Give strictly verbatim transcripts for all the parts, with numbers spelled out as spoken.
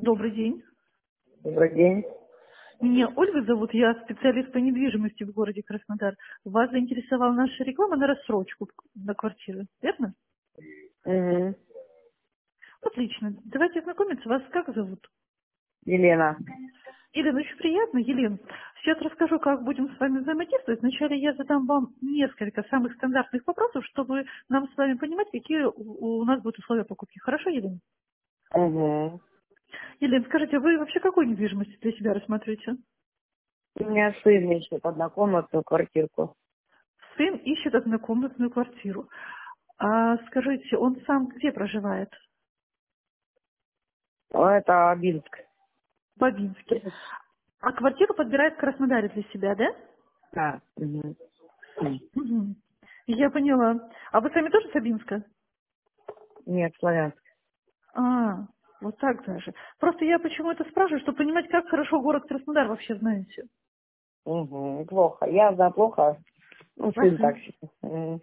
Добрый день. Добрый день. Меня Ольга зовут, я специалист по недвижимости в городе Краснодар. Вас заинтересовала наша реклама на рассрочку на квартиры, верно? Мгм. Отлично. Давайте знакомиться. Вас как зовут? Елена. Елена, очень приятно. Елена, сейчас расскажу, как будем с вами взаимодействовать. Вначале я задам вам несколько самых стандартных вопросов, чтобы нам с вами понимать, какие у у нас будут условия покупки. Хорошо, Елена? Угу. Елена, скажите, вы вообще какую недвижимость для себя рассматриваете? У меня сын ищет однокомнатную квартирку. Сын ищет однокомнатную квартиру. А скажите, он сам где проживает? А это Абинск. В Бабинске. А квартиру подбирает в Краснодаре для себя, да? Да. Мгм. М. Мгм. Я поняла. А вы сами тоже с Бабинска? Нет, Славянск. А, вот так даже. Просто я почему это спрашиваю, чтобы понимать, как хорошо город Краснодар вообще знаете. Угу. Плохо. Я за плохо. Ну, сын Ага. так считает. Мгм.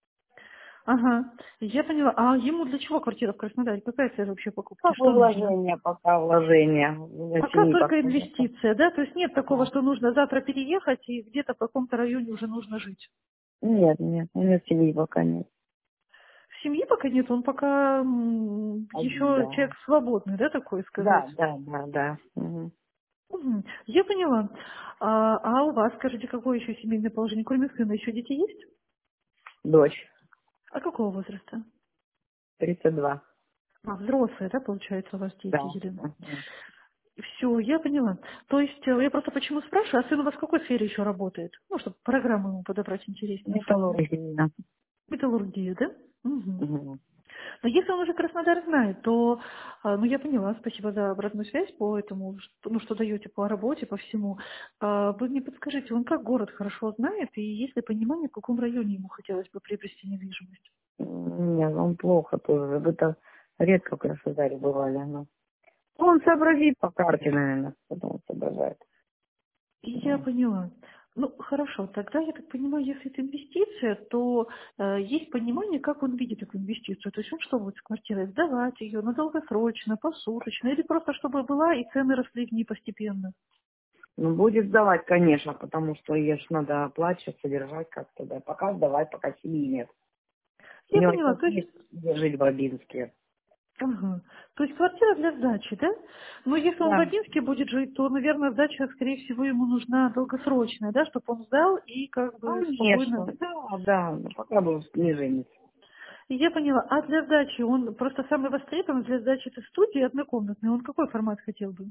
Ага. Я поняла. А ему для чего квартира в Краснодаре? Какая цель вообще покупки? Как Что нужно? вложение, пока вложение. Для Пока семьи только пока. инвестиция, да? То есть нет такого, Да. что нужно завтра переехать и где-то в каком-то районе уже нужно жить. Нет, нет, у меня семьи пока нет. Семьи пока нет, он пока м, Один, еще да. человек свободный, да, такой сказать. Да, да, да, да. Мгм. Мгм. Я поняла. А, а у вас, скажите, какое еще семейное положение? Кроме сына, еще дети есть? Дочь. А какого возраста? тридцать два. А, взрослые, да, получается, у вас дети, Да. Елена? Мгм. Все, я поняла. То есть, э, я просто почему спрашиваю, а сын у вас в какой сфере еще работает? Ну, чтобы программу ему подобрать интереснее самую. Металлургия. Металлургия, да? Угу. Мгм. Но если он уже Краснодар знает, то, а, ну, я поняла, спасибо за обратную связь по этому, что- ну, что даете по работе, по всему. А, Вы мне подскажите, он как город хорошо знает, и есть ли понимание, в каком районе ему хотелось бы приобрести недвижимость? Нет, он плохо тоже. Вы-то редко в Краснодаре бывали. Но... Он сообразит по карте, наверное, потом он соображает. И я Да. поняла. Ну, хорошо, тогда, я так понимаю, если это инвестиция, то э, есть понимание, как он видит эту инвестицию. То есть он что будет с квартирой? Сдавать ее на долгосрочно, посуточно, или просто чтобы была и цены росли в ней постепенно? Ну, будет сдавать, конечно, потому что ей ж надо оплачивать, содержать как-то, да. Пока сдавать, пока семьи нет. У Я него поняла, сейчас то есть есть где жить в Бабинске. ага. То есть квартира для сдачи, да? Но если он в Да. Бабинске будет жить, то, наверное, сдача, скорее всего, ему нужна долгосрочная, да, чтобы он сдал и как бы спокойно. Конечно, да, да, но пока был не женится. И я поняла, а для сдачи он просто самый востребованный для сдачи это студия однокомнатная. Он какой формат хотел бы?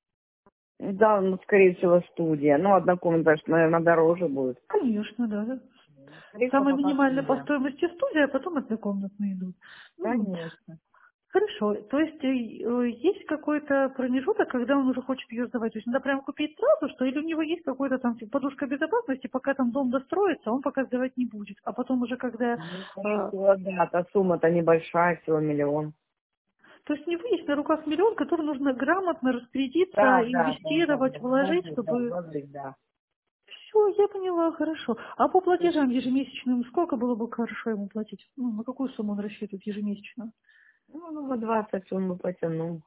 Да, ну, скорее всего, студия. Ну, однокомнатная, наверное, дороже будет. Конечно, да. да. Скорее всего, Самая пока минимальная по студия. стоимости студия, а потом однокомнатные идут. Ну, Конечно. хорошо. То есть э, э, есть какой-то промежуток, когда он уже хочет ее сдавать? То есть надо прямо купить сразу, что или у него есть какой-то там типа, подушка безопасности, пока там дом достроится, он пока сдавать не будет. А потом уже когда... Ну, скорее э, всего, да, та сумма-то небольшая, всего миллион. то есть у него есть на руках миллион, который нужно грамотно распорядиться, Да, да, да, да, инвестировать, да, вложить, вложить, да, чтобы... вложить, да. Все, я поняла, хорошо. А по платежам ежемесячным сколько было бы хорошо ему платить? Ну, на какую сумму он рассчитывает ежемесячно? Ну, ну, на двадцать сумму потянул.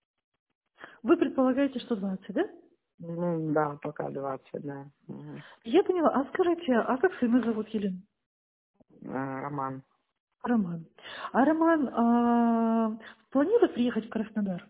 Вы предполагаете, что двадцать, да? Ну, да, пока двадцать, да. Мгм. Я поняла. А скажите, а как сына зовут, Елена? А, Роман. Роман. А Роман а, планирует приехать в Краснодар?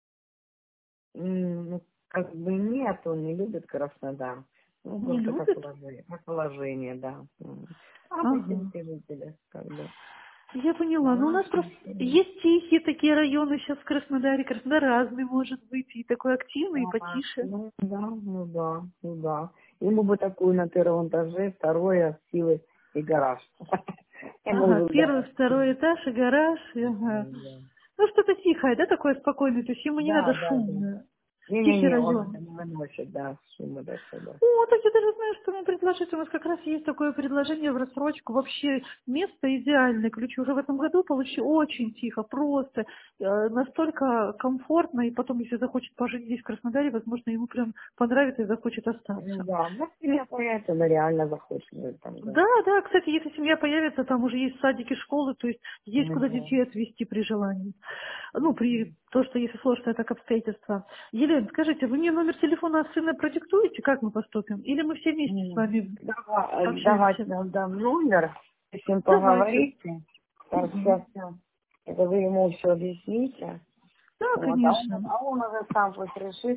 М, Ну, как бы нет, он не любит Краснодар. Ну, Не просто как любит? положение, как положение, да. М. А мы Ага. сельские жители, как бы. Я поняла. Ну, у нас Домашние. просто Мгм. есть тихие такие районы сейчас в Краснодаре. Краснодар разный может быть. И такой активный, и Да, потише. ну да, ну да, ну да. Ему бы такую на первом этаже, второе, силы и гараж. Ему Ага, уже первый, гараж. второй этаж и гараж. И ага. Ну, что-то тихое, да, такое спокойное. То есть ему не надо Да, да, да. шумное. Тихий Не-не-не, он это район. не выносит, да, шума до сюда. О, так я даже знаю, что ему предложить. У нас как раз есть такое предложение в рассрочку. Вообще место идеальное. Ключи уже в этом году получи очень тихо, просто, э, настолько комфортно. И потом, если захочет пожить здесь, в Краснодаре, возможно, ему прям понравится и захочет Ну остаться. да, ну семья появится, она реально захочет жить там, да. Да, да, кстати, если семья появится, там уже есть садики, школы, то есть есть куда Мгм. детей отвезти при желании. Ну, при то, что если сложное так обстоятельства. Елена, скажите, вы мне номер телефона сына продиктуете, как мы поступим? Или мы все вместе с М, вами Давай, давайте общаемся? нам дам номер, с ним Давайте. поговорите. Так, Мгм. сейчас, это вы ему все объясните. Да, Вот, а он, конечно. а он уже сам пусть решит,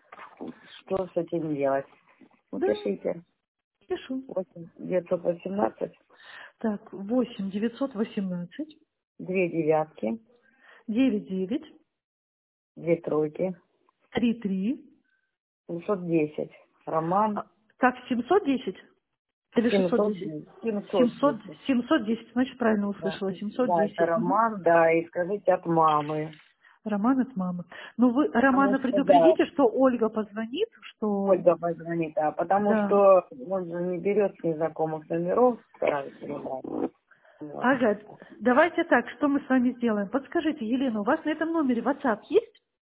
что с этим делать. Да, Напишите. пишу. восемь девятьсот восемнадцать, Так, восемь девятьсот восемнадцать две девятки, девять девять две тройки, три три. семьсот десять. Роман А, так, семьсот десять или шестьсот семьсот десять? десять. семьсот семьсот, десять. семьсот десять, значит, правильно Да, услышала. семьсот да, это десять. Угу. Роман, да, и скажите от мамы. Роман от мамы. Ну, вы Потому Романа что, да, предупредите, что Ольга позвонит, что... Ольга позвонит, да, потому Да. что он же не берет с незнакомых номеров, старается не брать. Вот. Ага, давайте так, что мы с вами сделаем? Подскажите, Елена, у вас на этом номере WhatsApp есть?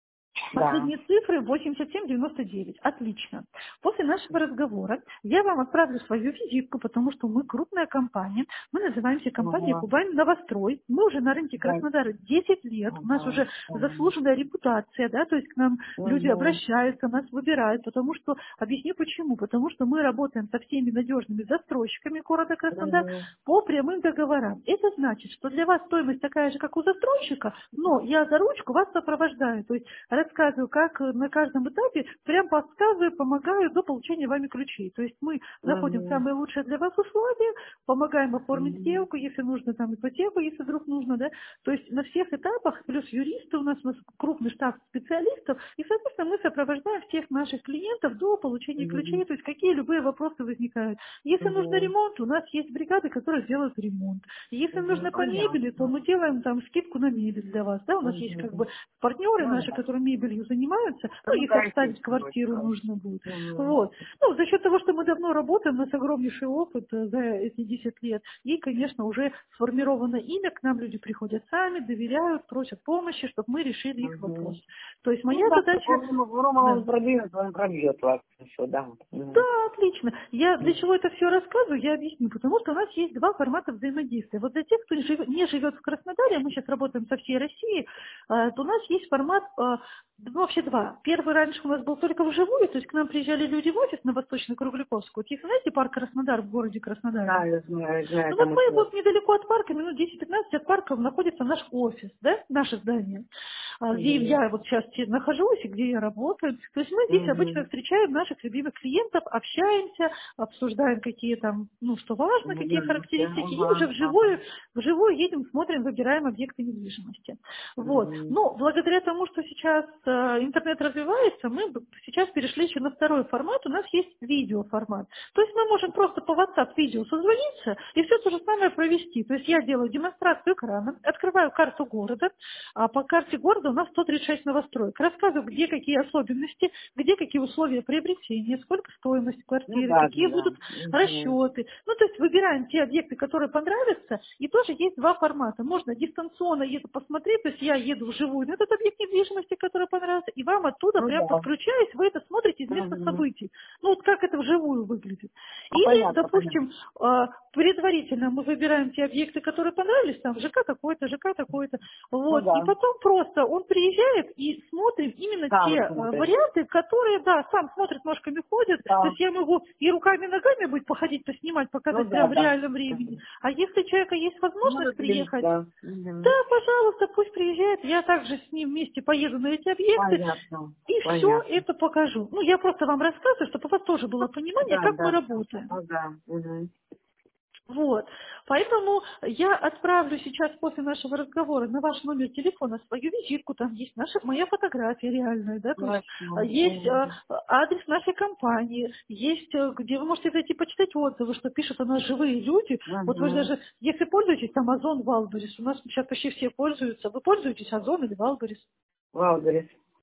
Да. Последние цифры восемьдесят семь девяносто девять. Отлично. После нашего разговора я вам отправлю свою визитку, потому что мы крупная компания. Мы называемся компания Ага. «Кубань Новострой». Мы уже на рынке Да. Краснодара десять лет. У нас Ага. уже Ага. заслуженная репутация, да, то есть к нам люди Ага. обращаются, нас выбирают, потому что, объясню почему, потому что мы работаем со всеми надежными застройщиками города Краснодар Ага. по прямым договорам. Это значит, что для вас стоимость такая же, как у застройщика, но я за ручку вас сопровождаю, то есть рассказываю, как на каждом этапе, прям подсказываю, помогаю до получения вами ключей. То есть мы находим Ага. самые лучшие для вас условия, помогаем оформить Ага. сделку, если нужно, там ипотеку, если вдруг нужно, да. То есть на всех этапах, плюс юристы у нас, у нас крупный штат специалистов, и, соответственно, мы сопровождаем всех наших клиентов до получения ключей, то есть какие любые вопросы возникают. Если нужно Ага. ремонт, у нас есть бригады, которые делают ремонт. Если Ага. нужно по мебели, то Понятно. мы делаем там скидку на мебель для вас, да, у нас есть Ага. как бы партнеры Ну наши, да. которые мебелью занимаются, ну, Ну если да, обставить естественно, квартиру очень. нужно будет. Ага. Вот. Ну, за счет того, что мы давно работаем, у нас огромнейший опыт э, за эти десять лет, и, конечно, уже сформировано имя, к нам люди приходят сами, доверяют, просят помощи, чтобы мы решили их Ага. вопрос. То есть Ну моя да, задача, Рома да. он продвинет, он пробьет вас еще, да. Да, Мгм. отлично. Я для Мгм. чего это все рассказываю, я объясню. Потому что у нас есть два формата взаимодействия. Вот для тех, кто не живет, не живет в Краснодаре, мы сейчас работаем со всей Россией, э, то у нас есть формат, э, ну, вообще два. Первый раньше у нас был только вживую, то есть к нам приезжали люди в офис на Восточную Кругликовскую. Вот есть, знаете, парк Краснодар в городе Краснодаре? Знаю, знаю, знаю, Ну вот там мы училась. вот недалеко от парка, минут десять-пятнадцать от парка находится наш офис, да, наше здание, а, где Мгм. я вот сейчас те- нахожусь и где я работаю. То есть мы здесь обычно Мгм. встречаем наших любимых клиентов, общаемся, обсуждаем, какие там, ну, что важно, какие Видите, характеристики, и уже ага, ага. вживую, вживую едем, смотрим, выбираем объекты недвижимости. Вот. Мгм. Но благодаря тому, что сейчас э, интернет развивается, мы б- сейчас перешли еще на второй формат, у нас есть видеоформат. То есть мы можем просто по WhatsApp видео созвониться и все то же самое провести. То есть я делаю демонстрацию экрана, открываю карту города, а по карте города у нас сто тридцать шесть новостроек. Рассказываю, где какие особенности, где какие условия приобретения, сколько стоимость Ну квартиры, да, какие да, да. будут Мгм. расчеты. Ну, то есть выбираем те объекты, которые понравятся, и тоже есть два формата. Можно дистанционно еду посмотреть, то есть я еду вживую на этот объект недвижимости, который понравился, и вам оттуда Ну прям да. подключаясь, вы это смотрите из места Мгм. событий. Ну, вот как это вживую выглядит. Ну Или, понятно, понятно. допустим, э, предварительно мы выбираем те объекты, которые понравились, там ЖК такой-то, ЖК такой-то, Ну вот, и да. потом просто он приезжает и смотрим именно те Сам э, смотришь. варианты, которые, да, сам смотрит, ножками ходит, то Да. есть я могу и руками, и ногами будет походить, поснимать, Ну показать да, прям в да. реальном времени, Мгм. а если у человека есть Ну возможность приехать, отлично. да, Мгм. пожалуйста, пусть приезжает, я также с ним вместе поеду на эти объекты, Понятно. и все Понятно. это покажу. Ну, я просто вам рассказываю, чтобы у вас тоже было понимание, Да, как мы да. работаем. Ну да. Мгм. Вот. Поэтому я отправлю сейчас после нашего разговора на ваш номер телефона свою визитку, там есть наша, моя фотография реальная, да, то есть Хорошо. а, есть э, Мгм. адрес нашей компании, есть, э, где вы можете зайти почитать отзывы, что пишут о нас живые люди. Вот вы же Мгм. даже, если пользуетесь там Озон, Валберис, у нас сейчас почти все пользуются. Вы пользуетесь Озон или Валберис? Валберес.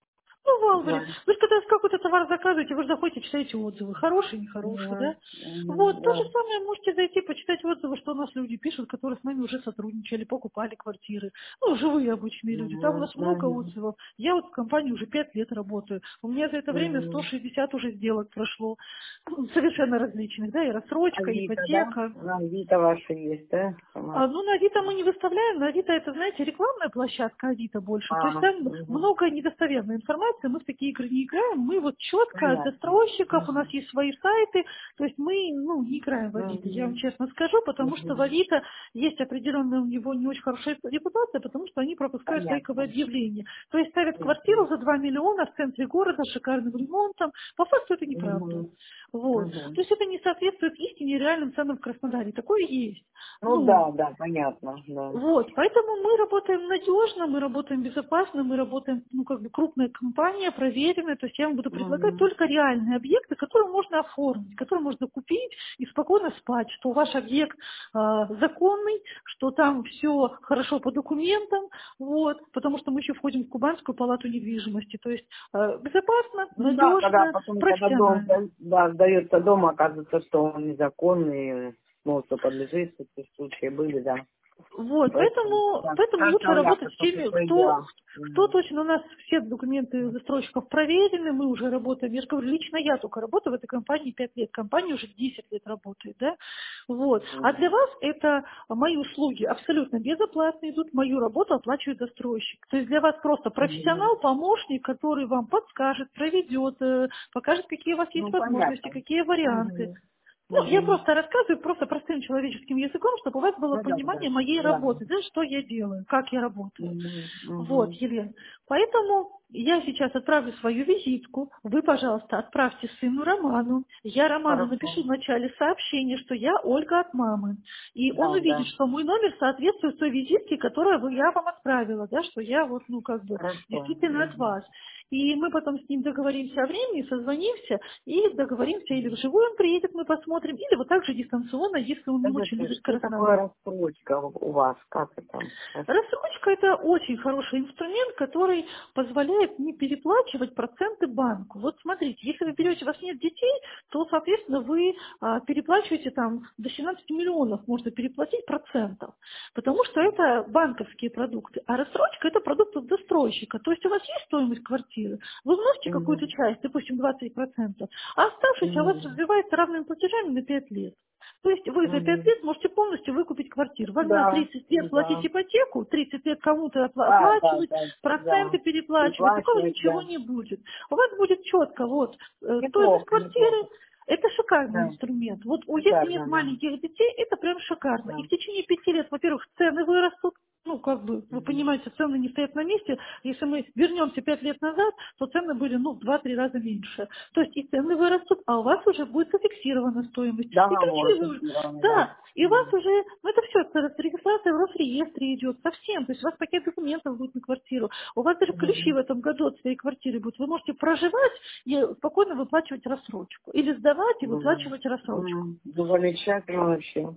Ну, Валберес. Знаю. Вы же когда какой-то товар заказываете, вы же заходите, читаете отзывы. Хорошие, нехорошие, Мгм. да? Мгм. Вот, то же Да. самое можете зайти, почитать отзывы, что у нас люди пишут, которые с нами уже сотрудничали, покупали квартиры. Ну, живые обычные люди. Там у Мгм. нас много Мгм. отзывов. Я вот в компании уже пять лет работаю. У меня за это время сто Мгм. шестьдесят уже сделок прошло. Ну, совершенно различных, да, и рассрочка, и Авито, да? ипотека. Авито ваши есть, да? Сама. А, ну, на Авито мы не выставляем. На Авито это, знаете, рекламная площадка Авито больше. То есть А, там мгм. много недостоверной информации. Мы в такие игры не играем. Мы вот четко от Понятно. застройщиков, у нас Мгм. есть свои сайты. То есть мы, ну, не играем в Авито, я вам Мгм. честно скажу, потому что в Мгм. Авито есть определенная у него не очень хорошая репутация, потому что они пропускают фейковые Понятно. объявления. То есть ставят квартиру Понятно. за два миллиона в центре города с шикарным ремонтом. По факту это неправда. Мгм. Вот. То Мгм. есть это не соответствует истине и реальным ценам в Краснодаре. Такое есть. Ну Ну, да, да, понятно, да. вот, поэтому мы работаем надежно, мы работаем безопасно, мы работаем, ну, как бы крупная компания, проверенная, то есть я вам буду предлагать Мгм. только реальные объекты, которые можно оформить, которые можно купить и спокойно спать, что ваш объект а, законный, что там все хорошо по документам, вот, потому что мы еще входим в Кубанскую палату недвижимости, то есть а, безопасно, Ну да, когда надежно, потом, когда дом профессионально. сда- да, сдается дом, оказывается, что он незаконный, ну, что подлежит, такие случаи были, да. Вот, Поэтому, поэтому, да, поэтому лучше каждого работать ляпа с только теми, свои кто, дела. кто Мгм. точно у нас все документы застройщиков проверены, мы уже работаем. Я же говорю, лично я только работаю в этой компании пять лет, компания уже десять лет работает, да. Вот. А Мгм. для вас это мои услуги абсолютно безоплатно идут, мою работу оплачивает застройщик. То есть для вас просто Мгм. профессионал, помощник, который вам подскажет, проведет, э, покажет, какие у вас есть Ну, возможности, понятно. какие варианты. Мгм. Ну, я Мгм. просто рассказываю просто простым человеческим языком, чтобы у вас было Ну да, да, понимание моей да. работы, да, что я делаю, как я работаю. Мгм. Вот, Мгм. Елена. Поэтому я сейчас отправлю свою визитку. Вы, пожалуйста, отправьте сыну Роману. Я Роману напишу Хорошо. в начале сообщения, что я Ольга от мамы. И он Да, увидит, да. что мой номер соответствует той визитке, которую вы- я вам отправила, да, что я вот, ну, как бы, Хорошо. действительно от Мгм. вас. И мы потом с ним договоримся о времени, созвонимся и договоримся, или вживую он приедет, мы посмотрим, или вот так же дистанционно, если он не очень Скажите, любит что такое Краснодар. рассрочка у у вас? Как это? Рассрочка – это очень хороший инструмент, который позволяет не переплачивать проценты банку. Вот смотрите, если вы берете, у вас нет детей, то, соответственно, вы а, переплачиваете там до семнадцати миллионов, можно переплатить процентов, потому что это банковские продукты. А рассрочка – это продукт от застройщика. То есть у вас есть стоимость квартиры, вы вносите какую-то Мгм. часть, допустим, двадцать процентов, а оставшееся у вас Мгм. развивается равными платежами на пять лет. То есть вы за пять Мгм. лет можете полностью выкупить квартиру. Вам на Да, тридцать лет платить да. ипотеку, тридцать лет кому-то опла- А, да, оплачивать, да, проценты да. переплачивать, такого Переплачивать, ничего да. не будет. У вас будет четко вот э, стоимость Неплохо, квартиры. неплохо. Это шикарный Да, инструмент. Вот у- если нет шикарно, да. маленьких детей, это прям шикарно. И Да. в течение пяти лет, во-первых, цены вырастут. Ну, как бы, вы Мгм. понимаете, цены не стоят на месте. Если мы вернемся пять лет назад, то цены были, ну, в два-три раза меньше. То есть и цены вырастут, а у вас уже будет зафиксирована стоимость. И Договор ключи вы... фиксированный, да. Да, и у вас Мгм. уже, ну, это все, регистрация в Росреестре идет совсем. То есть у вас пакет документов будет на квартиру. У вас даже ключи Мгм. в этом году от своей квартиры будут. Вы можете проживать и спокойно выплачивать рассрочку. Или сдавать и Мгм. выплачивать рассрочку. Мгм. Ну, замечательно вообще.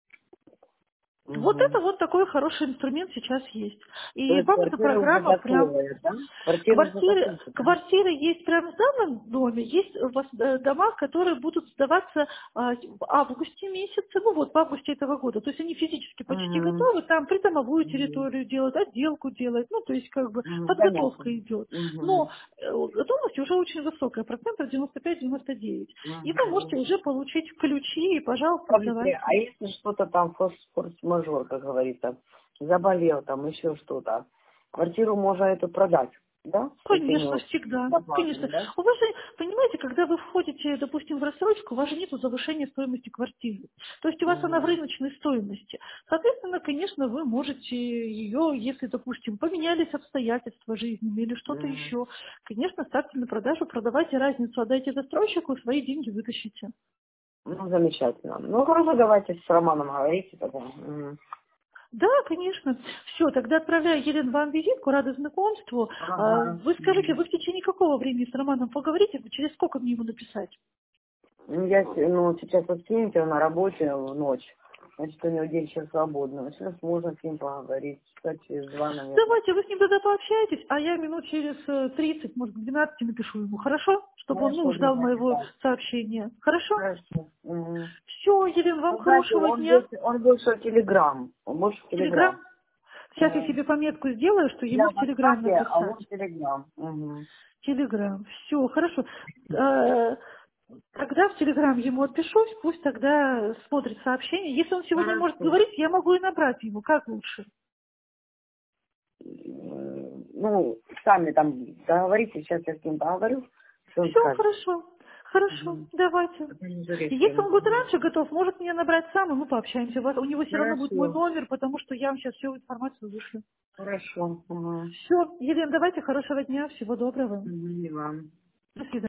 Вот это Мгм. вот такой хороший инструмент сейчас есть. То И есть вам эта квартира уже программа прям... готовая, да? Квартира уже Квартиры, готова, да? квартиры есть прямо в данном доме, есть у вас э, дома, которые будут сдаваться а, в августе месяце, ну вот в августе этого года. То есть они физически почти Мгм. готовы, там придомовую Мгм. территорию делают, отделку делают, ну то есть как бы Мгм. подготовка Понятно. идет. Но Мгм. э, готовность уже очень высокая, процентов девяносто пять девяносто девять. И вы можете Мгм. уже получить ключи и, пожалуйста, Скажите, а сдавайте. если что-то там форс- форс-мажор, как говорится, заболел там, еще что-то, квартиру можно эту продать, да? С Конечно, этими всегда. доплатами, Конечно. да? У вас же, понимаете, когда вы входите, допустим, в рассрочку, у вас же нет завышения стоимости квартиры. То есть у вас она в Мгм. рыночной стоимости. Соответственно, конечно, вы можете ее, если, допустим, поменялись обстоятельства жизненные или что-то Мгм. еще, конечно, ставьте на продажу, продавайте разницу, отдайте застройщику, и свои деньги вытащите. Ну, замечательно. Ну, хорошо, давайте с Романом говорите тогда. Мгм. Да, конечно. Все, тогда отправляю, Елена, вам визитку, рада знакомству. А, Ага. Вы скажите, Мгм. вы в течение какого времени с Романом поговорите, через сколько мне ему написать? Ну, я с- ну, сейчас вот скинете на работе в ночь. Значит, у него день сейчас свободный. Сейчас можно с ним поговорить. Кстати, через два, наверное. Давайте вы с ним тогда пообщаетесь, а я минут через э, тридцать, может, к двенадцати напишу ему, хорошо? Чтобы он, ну, Хорошо, ждал давайте моего так. сообщения. Хорошо? Хорошо. Угу. Все, Елена, вам Ну, знаете, хорошего он дня. больше, он больше в Телеграм. Он больше в Телеграм. Телеграм? Сейчас я М. себе пометку сделаю, что Я ему в в Телеграм WhatsApp, а написать. он в Телеграм. Угу. Телеграм. Все, хорошо. Э, Тогда в Телеграм ему отпишусь, пусть тогда смотрит сообщение. Если он сегодня может Хорошо. говорить, я могу и набрать его. Как лучше? М, Ну, сами там договоритесь, сейчас я с ним поговорю, что он Все, скажет. хорошо. Хорошо, Угу. давайте. Это не И если интересно. он будет раньше готов, может мне набрать сам, и мы пообщаемся. Вас- У него все равно будет мой Хорошо. номер, потому что я вам сейчас всю информацию вышлю. Хорошо. Угу. Все, Елена, давайте хорошего дня, всего доброго. Угу. И вам. До свидания.